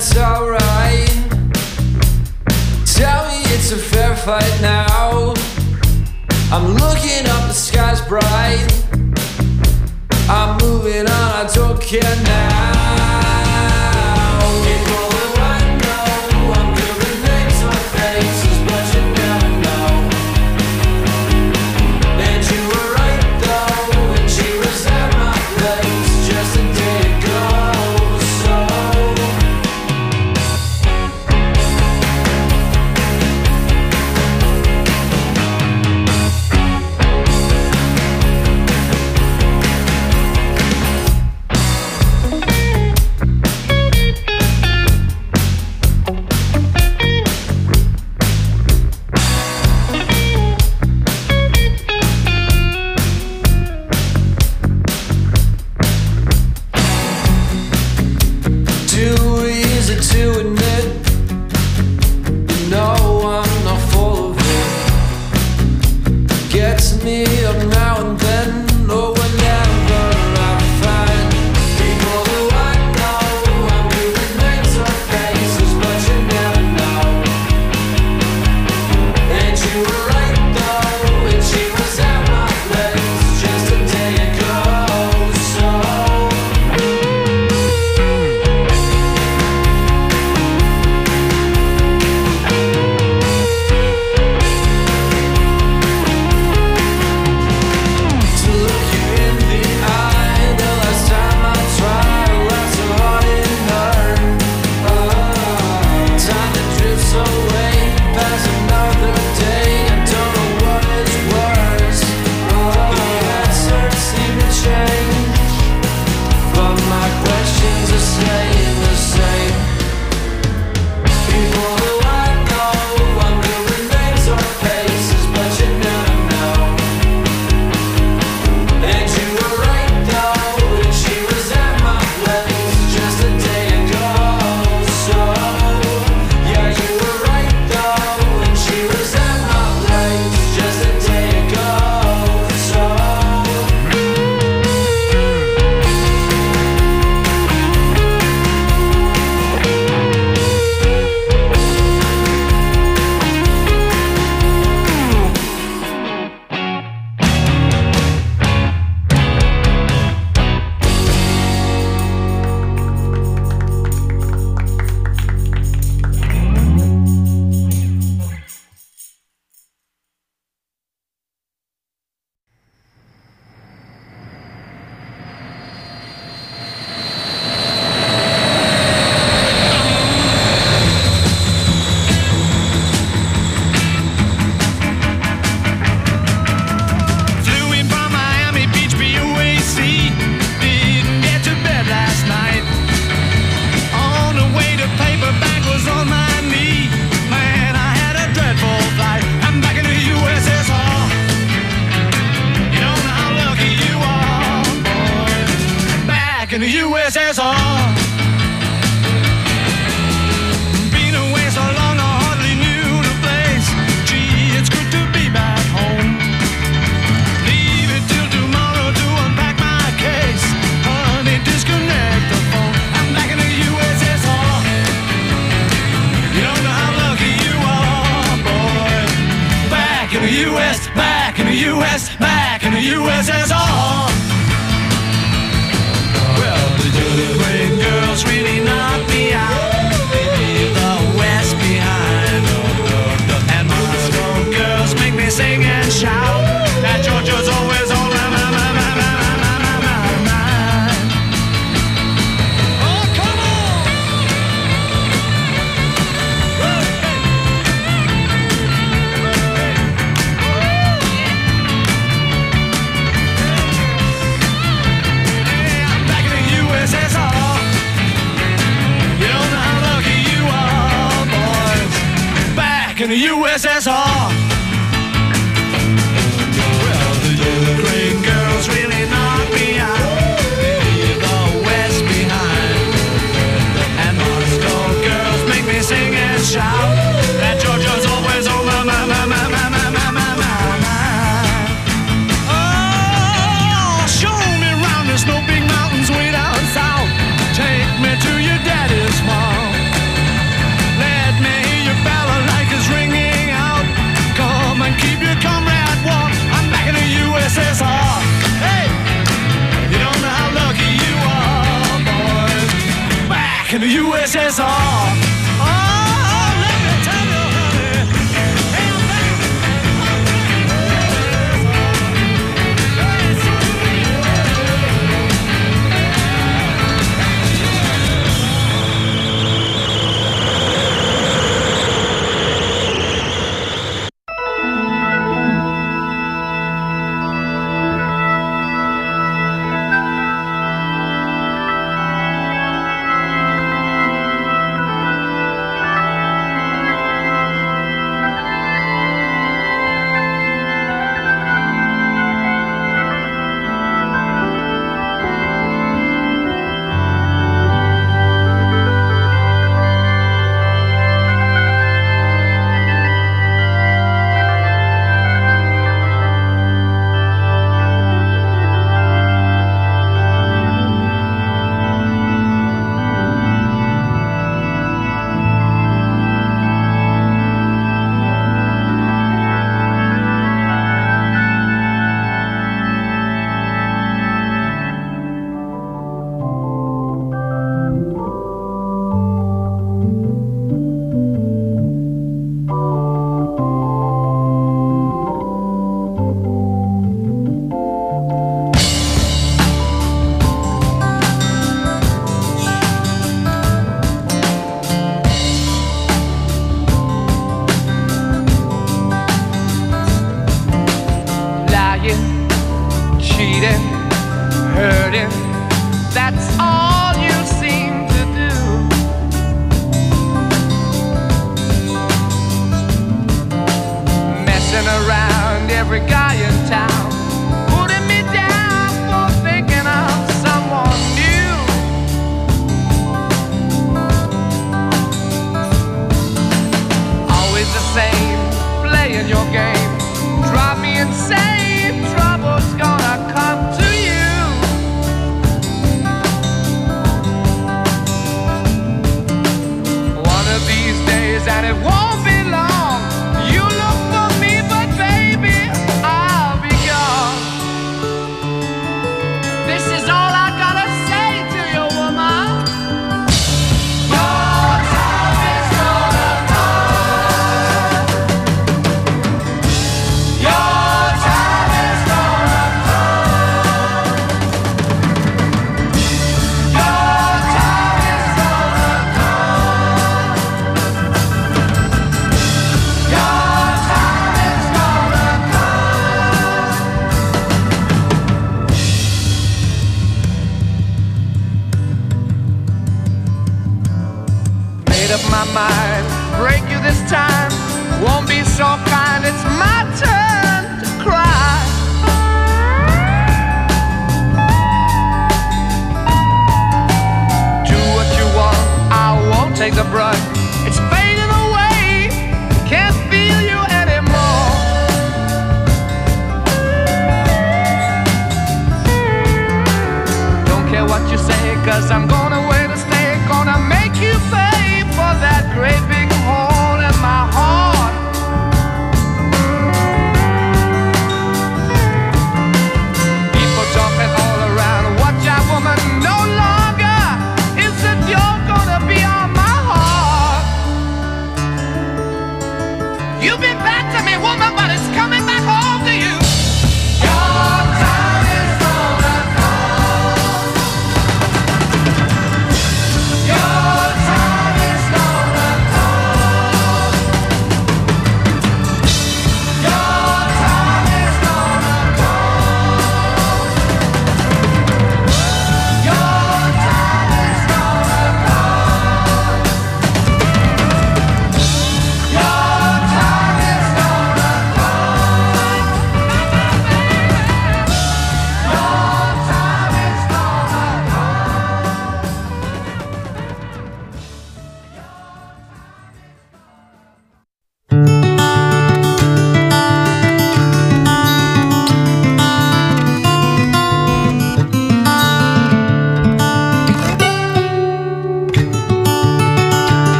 it's alright. Tell me it's a fair fight now. I'm looking up, the sky's bright. I'm moving on, I don't care now. People who I know, I'm doing things with faces, but you never know. And you were right though, and she was at my place just a day ago. In the USSR. Well, the Ukraine girls really knock me out. They leave the West behind. And Moscow girls make me sing and shout. That Georgia's always on my mind. Oh, show me round, there's no big mountains way down south. Take me to your daddy's farm. back in the USSR. Oh, let me tell you, honey. Hey, I'm back. Cheating, hurting, that's all you seem to do. Messing around every guy in town, putting me down for thinking of someone new. Always the same, playing your game, drive me insane, trouble's gonna come to you. One of these days, and it won't be long, you look for me, but baby, I'll be gone. This is all I gotta say to you, woman. Your time is gonna come. Your time is gonna come. Your time is gonna come. Your time is gonna come. Made up my mind, break you this time. Won't be so kind, it's my turn to cry. Do what you want, I won't take the brunt. It's fading away, can't feel you anymore. Don't care what you say, 'cause I'm going away to stay. Gonna make you pay for that great big hole in my heart.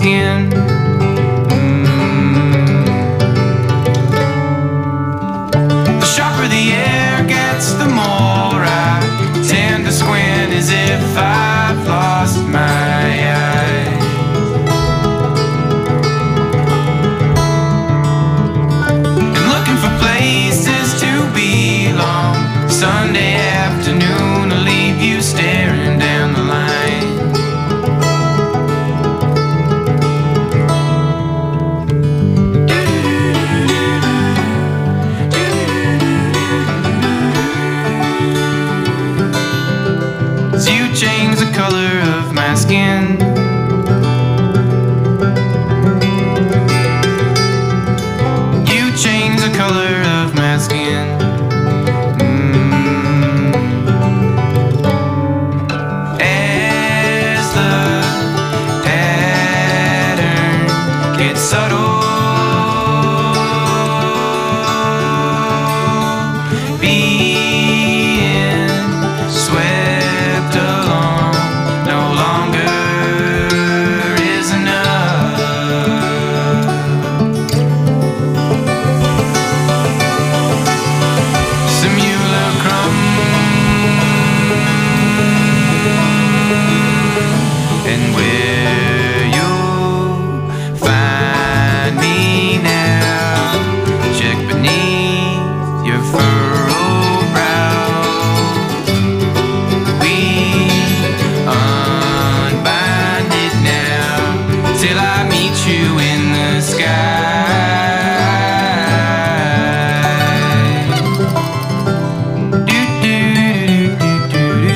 skin. The sharper the air gets, the more I tend to squint, as if I've lost my eye. And looking for places to belong. Sunday afternoon will leave you staring down the line. As you change the color of my skin, you change the color of my skin. As the pattern gets subtle, being swept along no longer is enough. Simulacrum, and where you'll find me now, check beneath your furrowed brow. We unbind it now till I meet you in the sky. Do, do, do, do, do,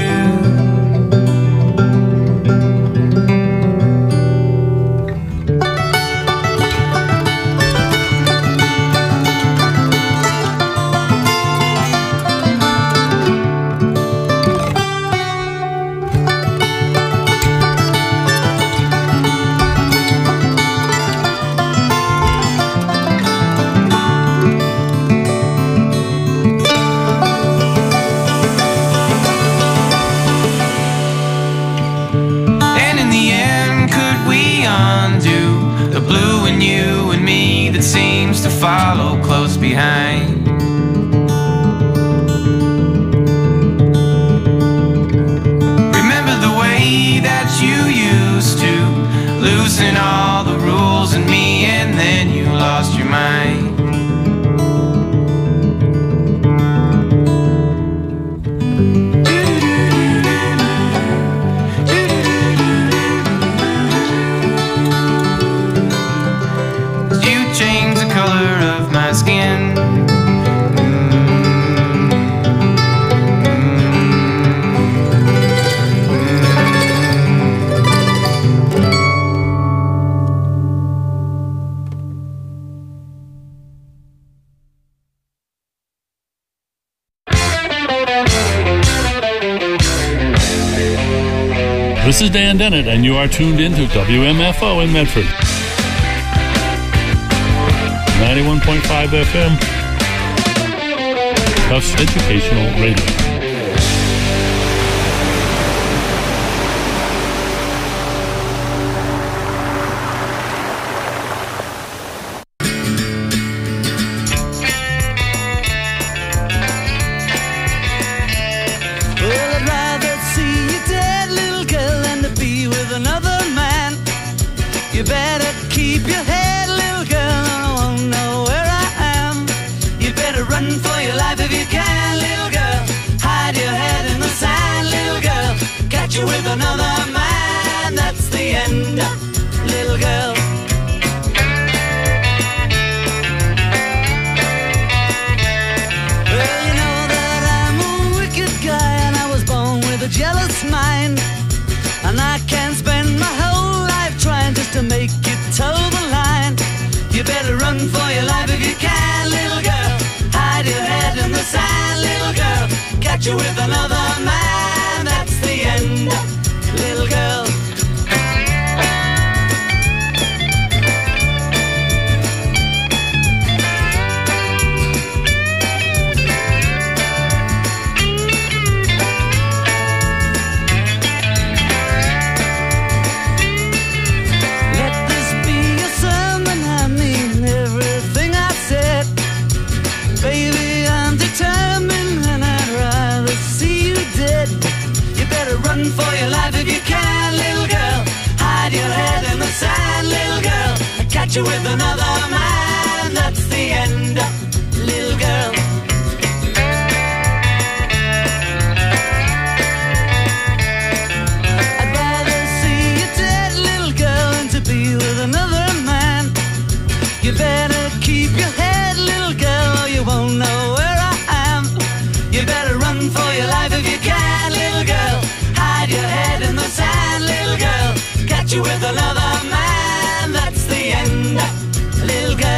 And in the end, could we undo the blue in you and me that seems to follow close behind? Remember the way that you used to loosen all the rules in me, and then you lost your mind. You change the color of my skin. This is Dan Dennett, and you are tuned in to WMFO in Medford. 91.5 FM. Tufts Educational Radio. Well, I'd rather see you dead, little girl, than to be with another man. You better keep your head, little girl, or I won't know where I am. You better run for your life if you can, little girl. Hide your head in the sand, little girl. Catch you with another man, that's the end, little girl. Well, you know that I'm a wicked guy, and I was born with a jealous mind. And I can spend my whole life trying just to make you toe the line. You better run for your life if you can, little girl. Hide your head in the sand, little girl. Catch you with another man, that's the end, little girl. Let this Baby, I'm determined and I'd rather see you dead. You better run for your life if you can, little girl. Hide your head in the sand, little girl. I catch you with another man, that's the end, little girl. I'd rather see you dead, little girl, than to be with another man. You better keep your head, little girl, or you won't know where I am. You better run for your life if you can, little girl. Hide your head in the sand, little girl. Catch you with another man, that's the end, little girl.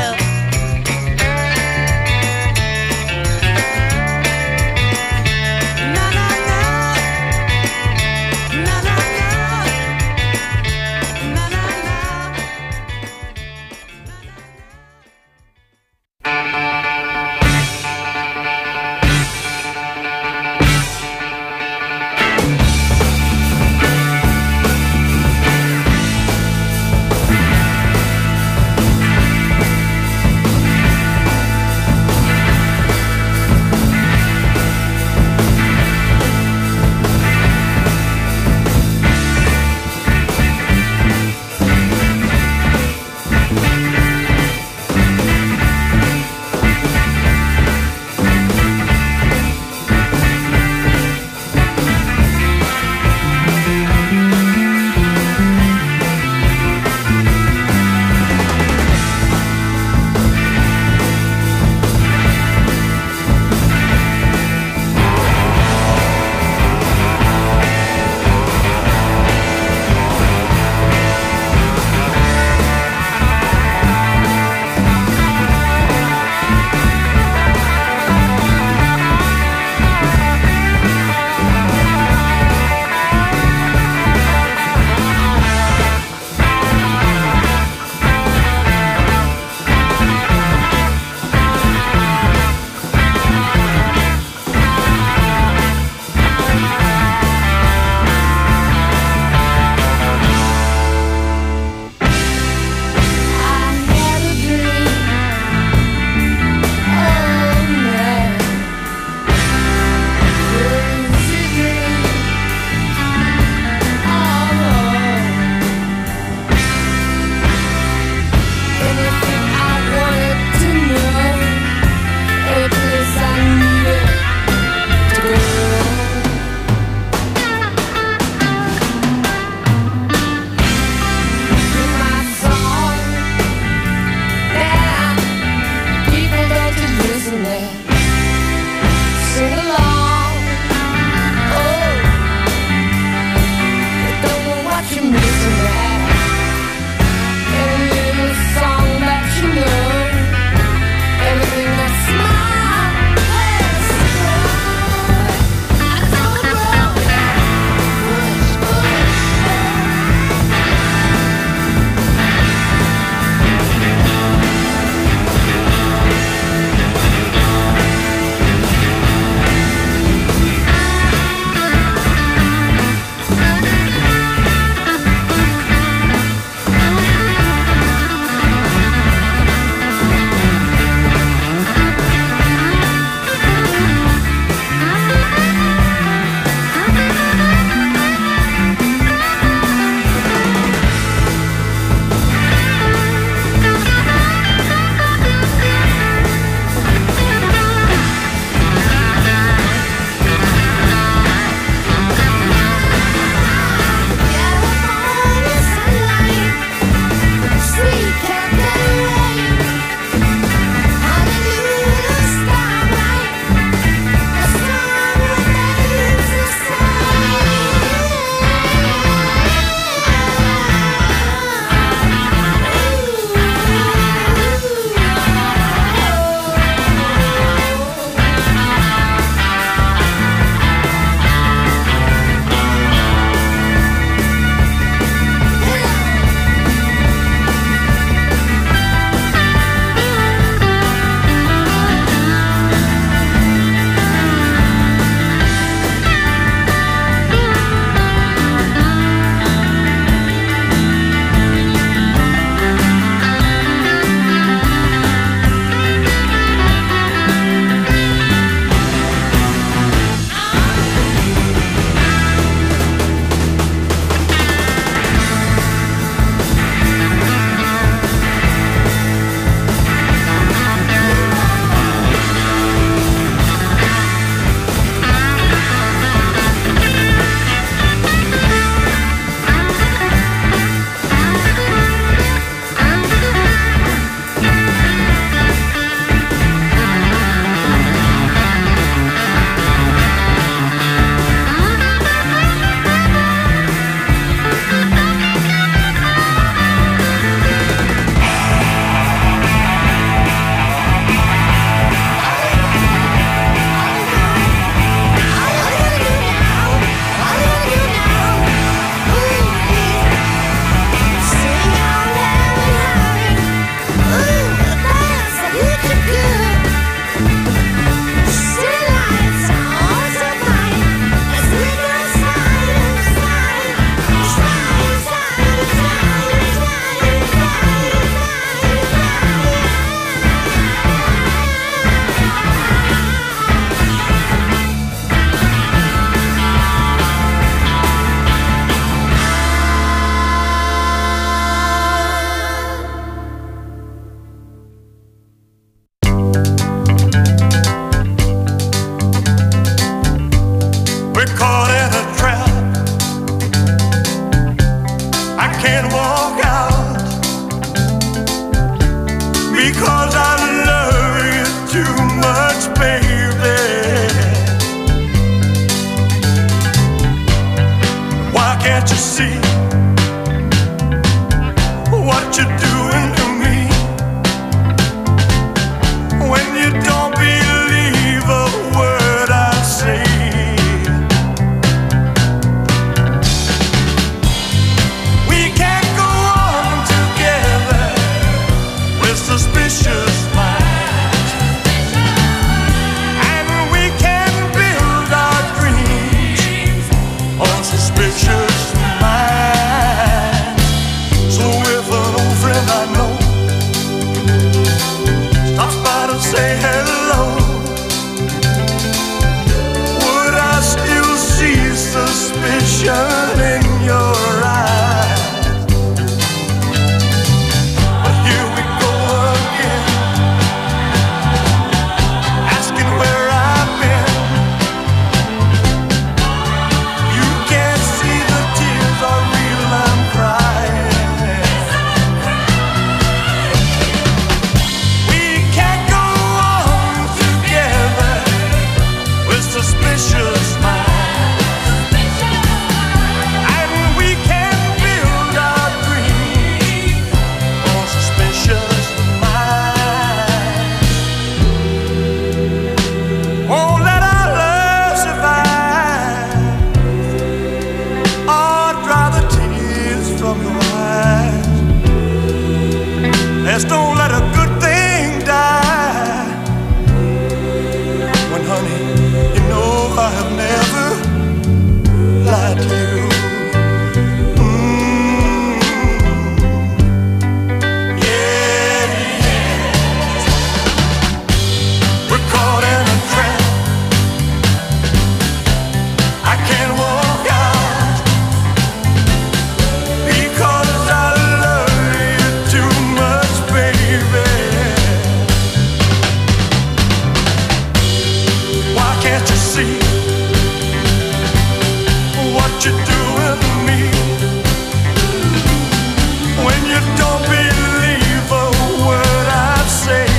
see what you're doing to me? When you don't believe a word I say, we can't go on together with suspicious minds, and we can build our dreams on suspicious minds. So if an old friend I know stops by to say hello, would I still see suspicion in your eyes? But here we go again, asking where I've been. You can't see the tears are real, I'm crying. We can't go on together with suspicious minds, and we can build our dreams on suspicious minds. Won't let our love survive, or dry the tears from your eyes. Let's don't let a good thing die. When, honey, you know I have never lied to you. Yeah, yeah. We're caught in a trap. I can't walk out because I love you too much, baby. Why can't you see what you're doing to me? When you don't believe a word I say,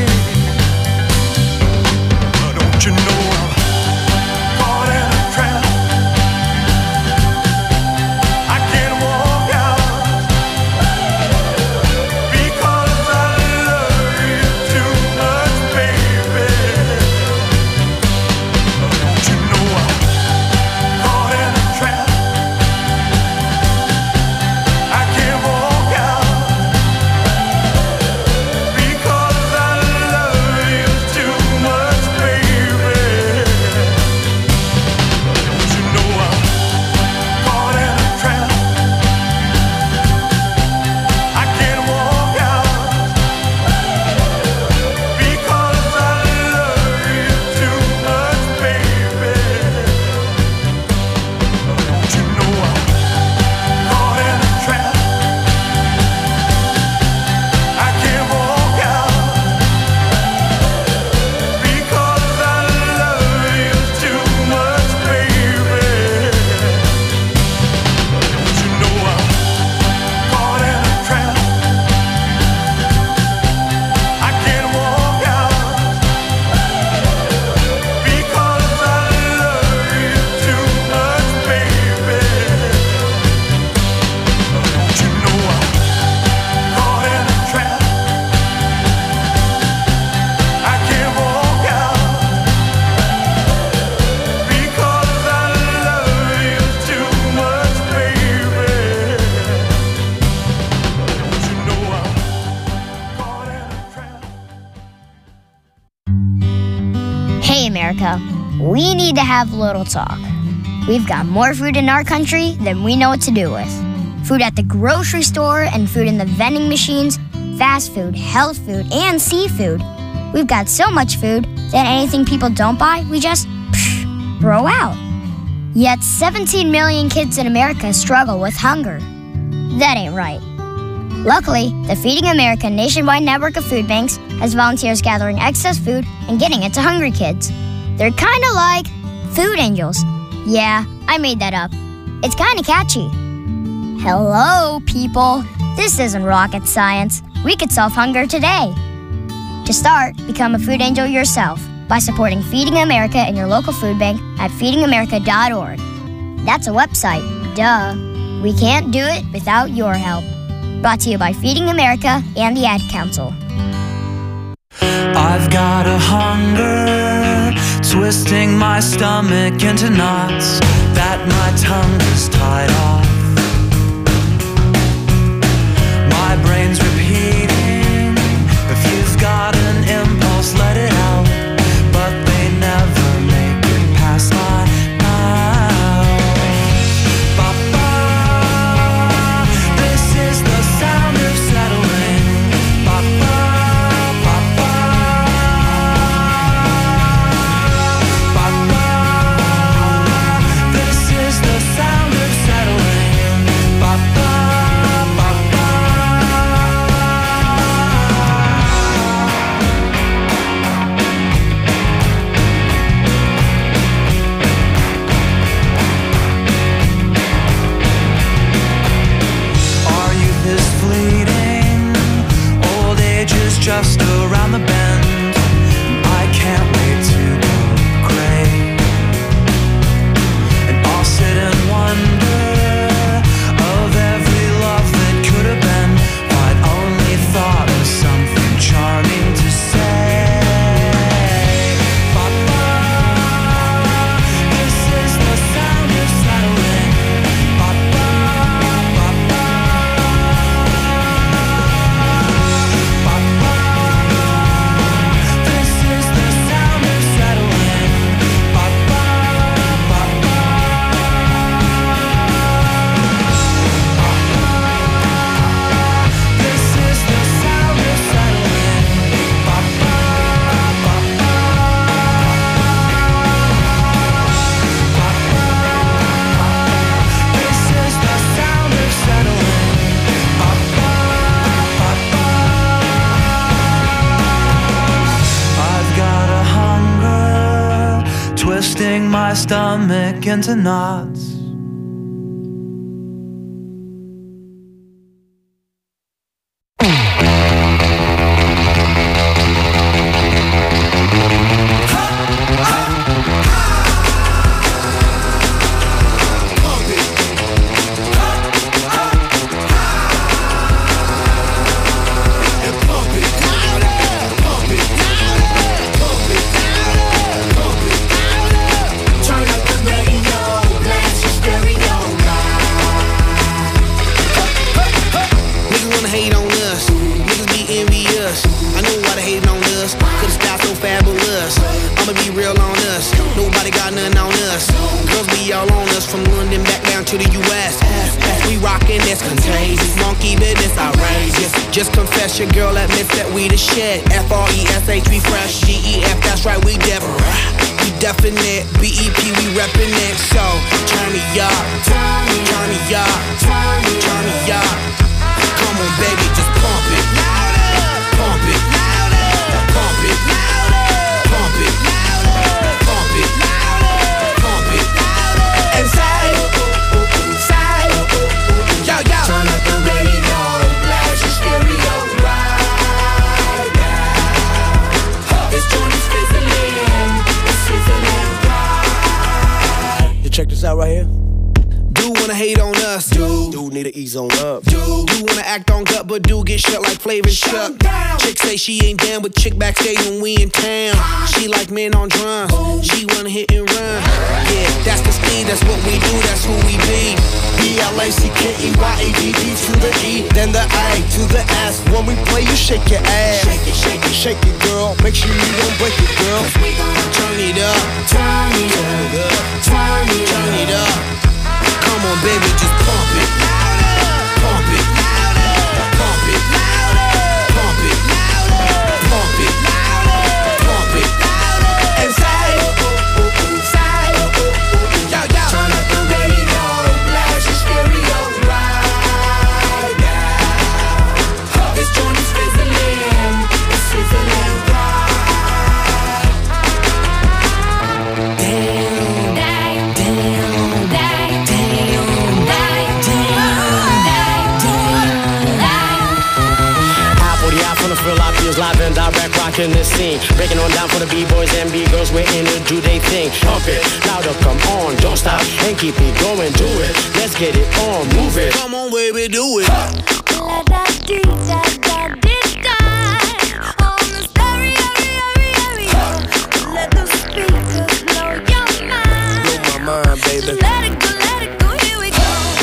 don't you know I'm caught in a trap? I can't walk out because I love you too much, baby. Don't you know I'm caught in a trap? I can't walk out because I love you too much, baby. Don't you know I'm caught in a trap? I can't walk out because I love you too much, baby. Don't you know I'm caught in a trap? I can't walk out because I love you too much, baby. Don't you know I'm caught in a trap? I can't walk out because I love you too much, baby. Don't you know I'm caught in a trap? I can't walk out because I love you too much, baby. Don't you know I'm caught in a trap? Hey, America, we need to have a little talk. We've got more food in our country than we know what to do with. Food at the grocery store and food in the vending machines, fast food, health food, and seafood. We've got so much food that anything people don't buy, we just throw out. Yet 17 million kids in America struggle with hunger. That ain't right. Luckily, the Feeding America nationwide network of food banks has volunteers gathering excess food and getting it to hungry kids. They're kind of like food angels. Yeah, I made that up. It's kind of catchy. Hello, people. This isn't rocket science. We could solve hunger today. To start, become a food angel yourself by supporting Feeding America in your local food bank at feedingamerica.org. That's a website, duh. We can't do it without your help. Brought to you by Feeding America and the Ad Council. I've got a hunger, twisting my stomach into knots that my tongue is tied off. My brain's repeating, if you've got an impulse, let it out. But they never make it past my mouth. Ba-ba, this is the sound of settling. Ba-ba, ba-ba, ba-ba, this is the sound of settling. Ba-ba, ba-ba. Our youth is fleeting, old age is just around the bend. I can't wait to go gray, and I'll sit and wonder of every love that could have been, but only thought of something charming to say. Ba-ba, this is the sound of settling. Ba-ba, ba-ba, ba-ba, this is the sound of settling. Ba-ba, ba-ba, this is the sound of settling. Ba-ba, ba-ba, this is the sound of settling. Ba-ba, ba-ba. I've got a hunger, twisting my stomach into knots. Turn up the radio, blast your stereo Niggas wanna hate on us, niggas be envious. I know why they hating on us, cause the style so fabulous. I'ma be real on us, nobody got nothing on us. Girls be all on us from London back down to the US. We rockin', that's contagious, monkey business outrageous. Just confess your girl admits that we the shit. F-R-E-S-H, we fresh, G-E-F, that's right, we different. We definite, B-E-P, we reppin' it. So, turn me up, turn me up, turn me up. Come on, baby, just pump it. Pump it. Pump it. Pump it. Pump it. Pump it. And say, yo, yo. Turn up the radio, blast your stereo right now. This joint is fizzling, it's sizzling right. You check this out right here. Do wanna hate on us, do need to ease on up. Do wanna act on gut, but do get shut like Flavor Chuck. Chick say she ain't down with chick backstage when we in town. She like men on drums, she wanna hit and run. Yeah, that's the speed, that's what we do, that's who we be. B-L-A-C-K-E-Y-A-D-D to the E, then the A to the S. When we play, you shake your ass. Shake it, shake it, shake it, girl. Make sure you don't break it, girl. We gon' turn it up, Turn it up, turn it turn it up. up. Come on, baby, just pump it. Pump it. Pump it. Pump it. Pump it. Pump it. And say, yo, yo. Turn up the radio, blast your stereo right now. This joint is fizzling, it's sizzling right. Damn, damn, damn, damn, live and direct, rocking the scene. Breaking on down for the B-boys and B-girls, we're in to do they thing. Pump it, louder, come on, don't stop. stop and keep it going, do it. Let's get it on, move it. Come on, baby, do it. On the stereo, let the speakers blow your mind. Blow my mind, baby. Let it go, here we go.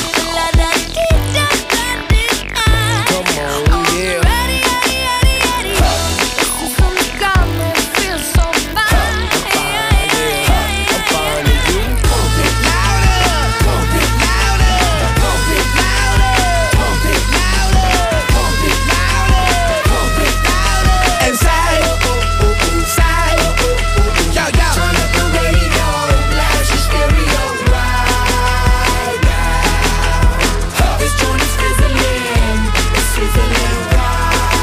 Come on, yeah. Ready, this is some got me feel so fine. I'm fine, yeah. I'm fine, and you? Pump it louder, pump it louder, pump it louder, pump it louder, pump it louder, pump it louder. And say, say, yo, yo. Turn up the radio, blast your stereo right now. This joint is sizzling, it's sizzling right.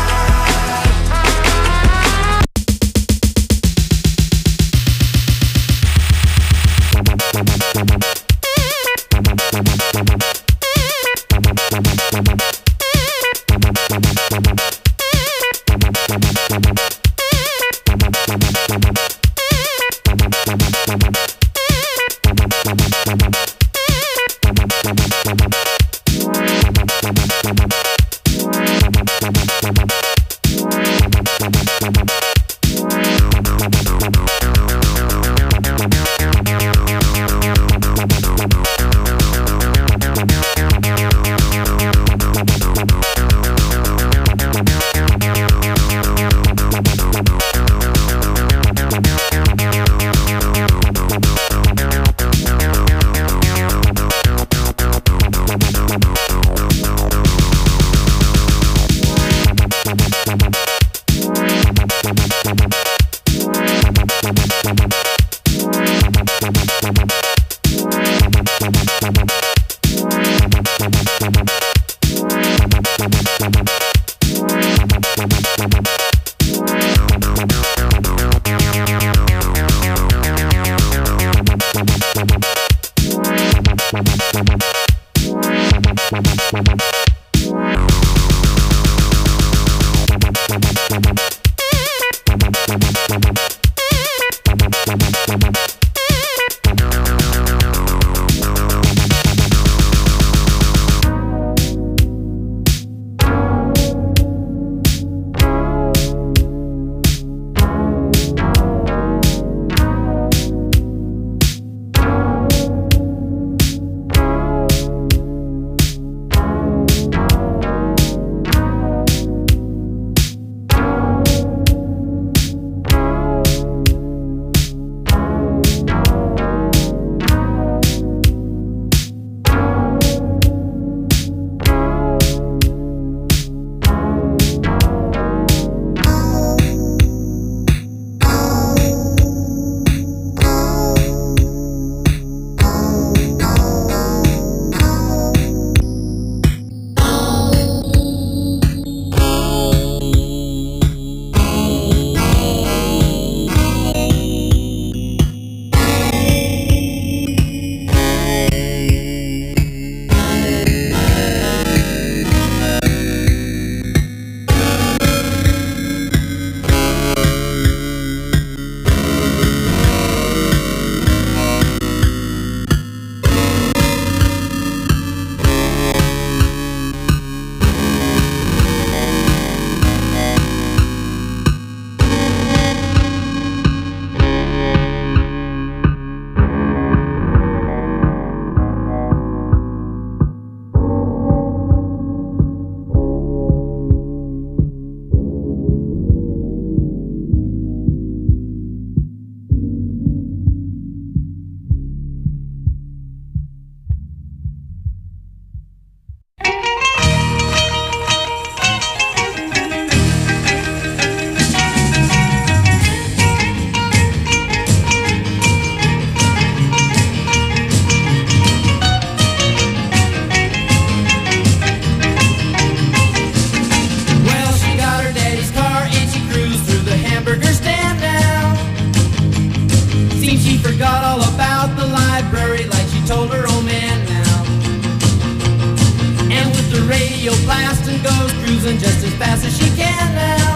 radio blast and goes cruising just as fast as she can now.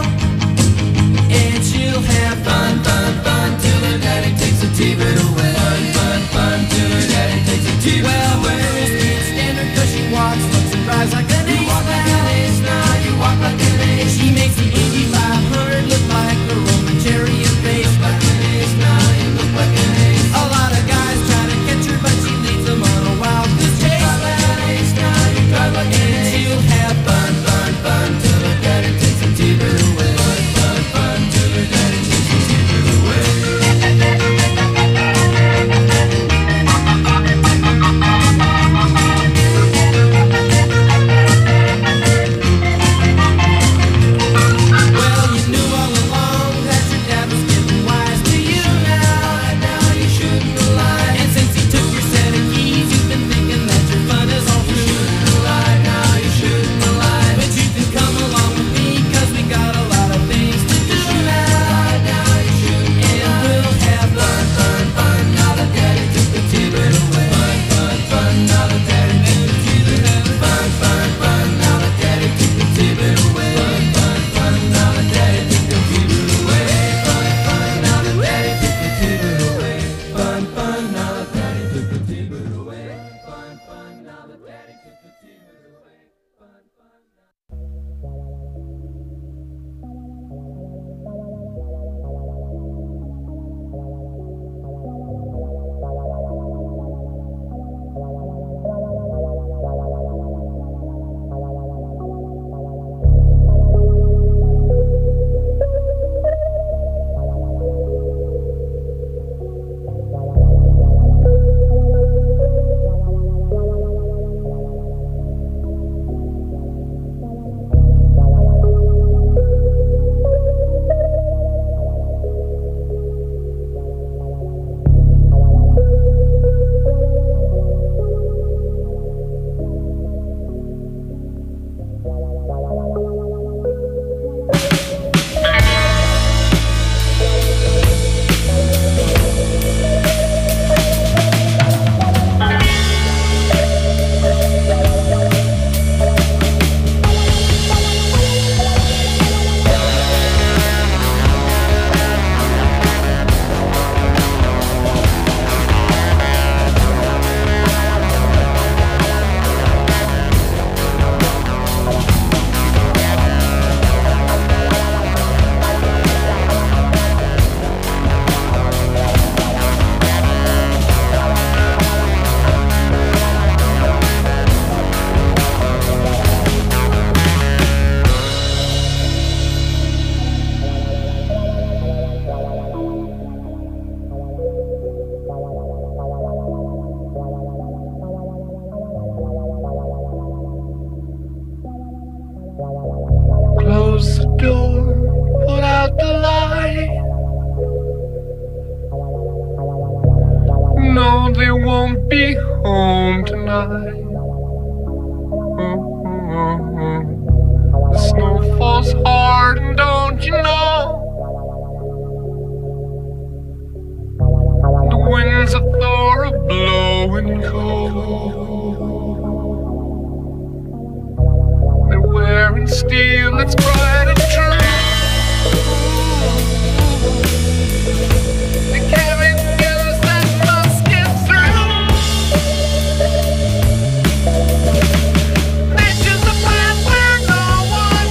And she'll have fun, fun, fun till her daddy takes the TV away. Fun, fun, fun till her daddy know they won't be home tonight. The snow falls hard, and don't you know? The winds of Thor are blowing cold. They're wearing steel that's bright and true. They carry news that must get through. They choose the path where no one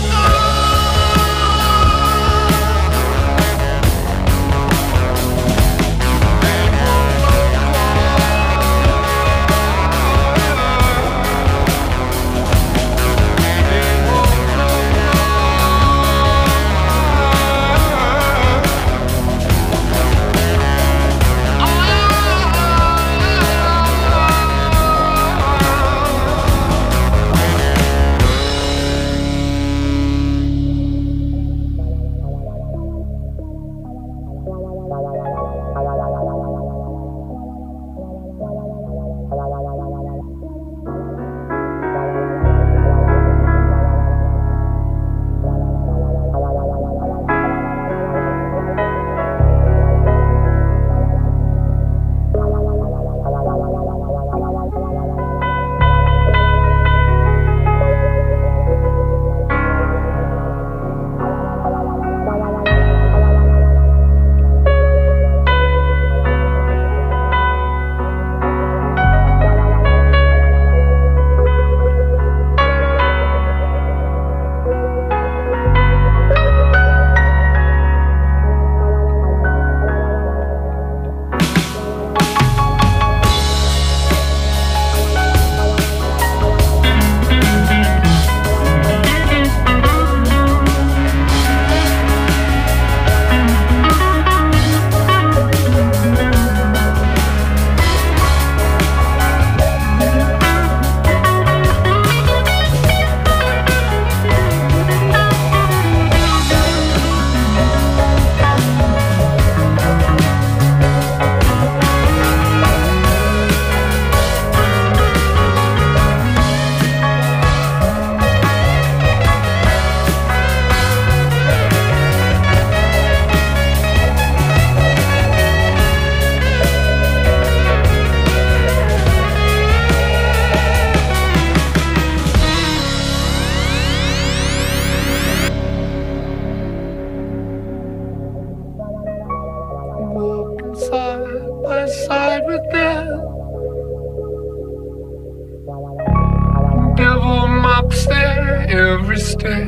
side with them. Devil mops their every step.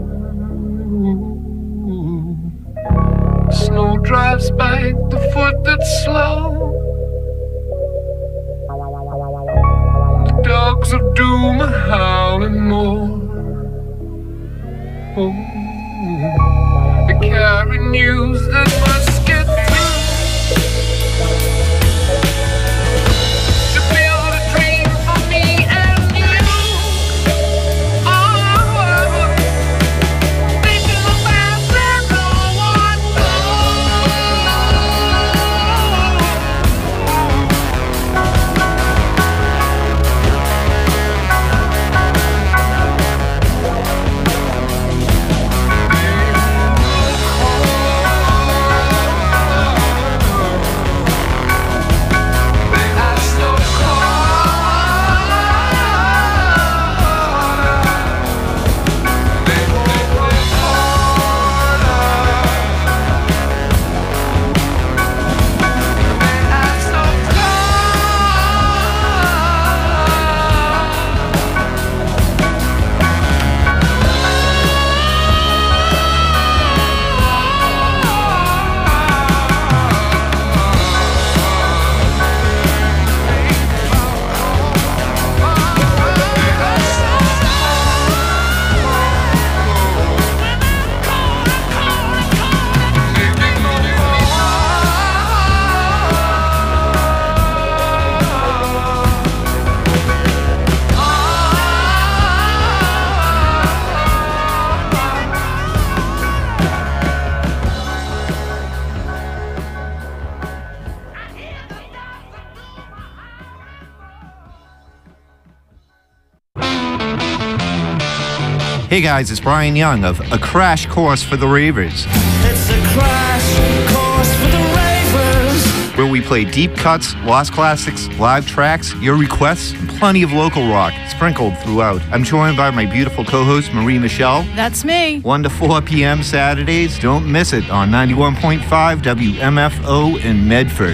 Snow drives by the foot that's slow. The dogs of doom are howling more. Oh, they carry news that must get through. To build a dream for me and you. Oh, they do the best that no one knows. Hey guys, it's Brian Young of A Crash Course for the Ravers. It's a crash course for the ravers. Where we play deep cuts, lost classics, live tracks, your requests, and plenty of local rock sprinkled throughout. I'm joined by my beautiful co-host, Marie Michelle. That's me. 1 to 4 p.m. Saturdays. Don't miss it on 91.5 WMFO in Medford.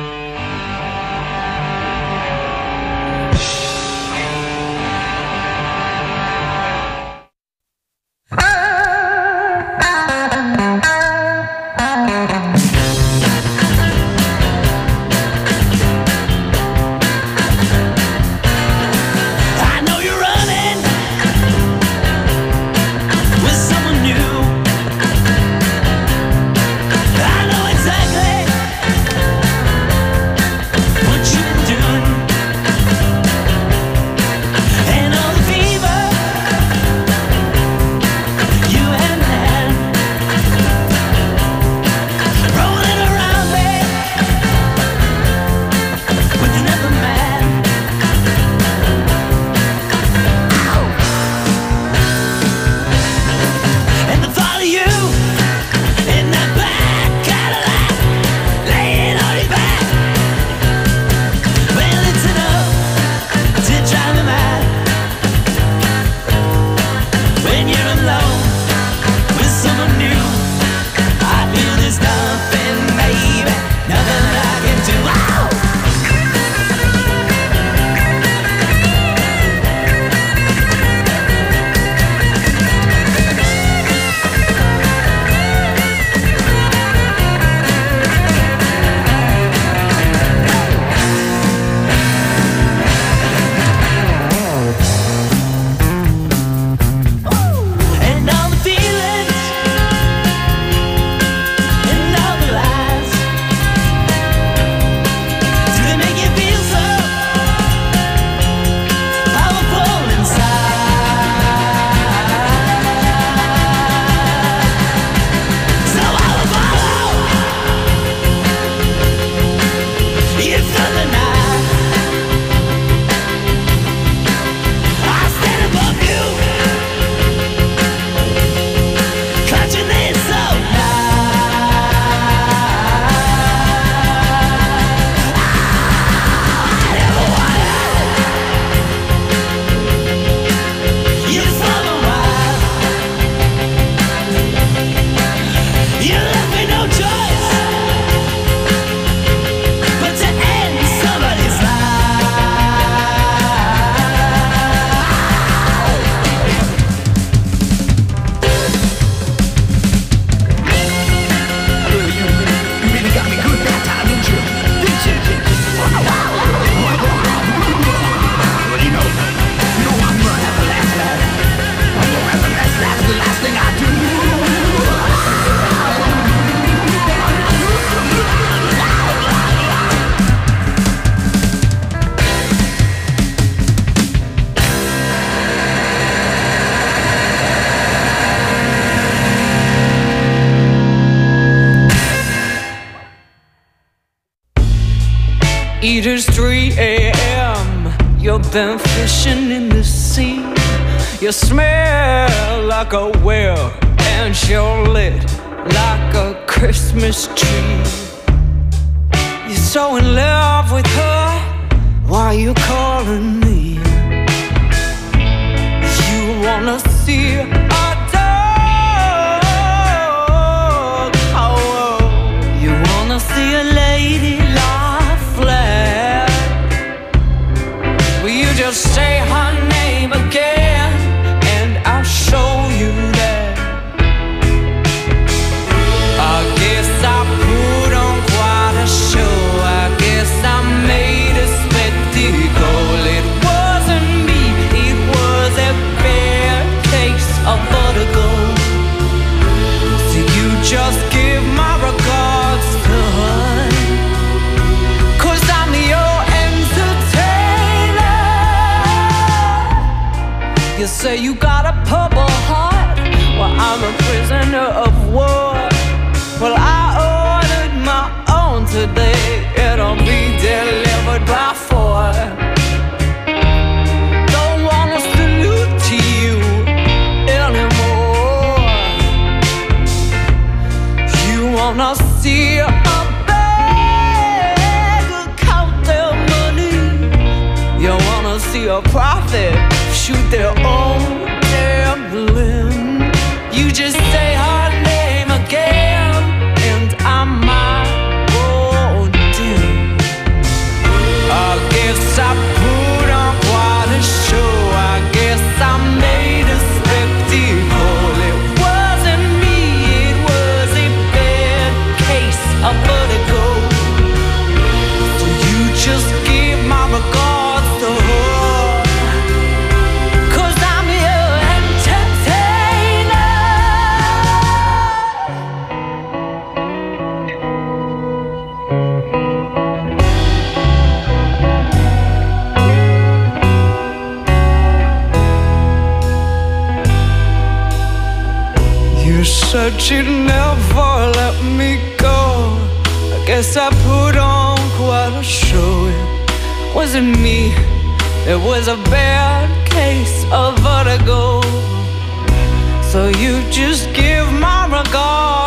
It is 3 a.m. You've been fishing in the sea. You smell like a whale, and you're lit like a Christmas tree. You're so in love with her, why are you calling me? You wanna see a dog, oh, you wanna see a lady lie flat. Will you just say her name again, and I'll show you that. I guess I put on quite a show. I guess I made a spectacle. It wasn't me, it was a bad case of vertigo. So you just give my regards to her, 'cause I'm your entertainer. You say you got a purple heart, well I'm a prisoner of war. Well I ordered my own today, it'll be delivered by 4. Don't wanna salute to you, it a profit, shoot their own gambling. You just say her name again, and I might go dim. I guess I put on quite a show. I guess I made a spectacle. It wasn't me, it was a bad case of vertigo. So you just give my regards to her, 'cause I'm your entertainer. You said you'd never let me go. I guess I put on quite a show. It wasn't me, it was a bad case of vertigo. So you just give my regards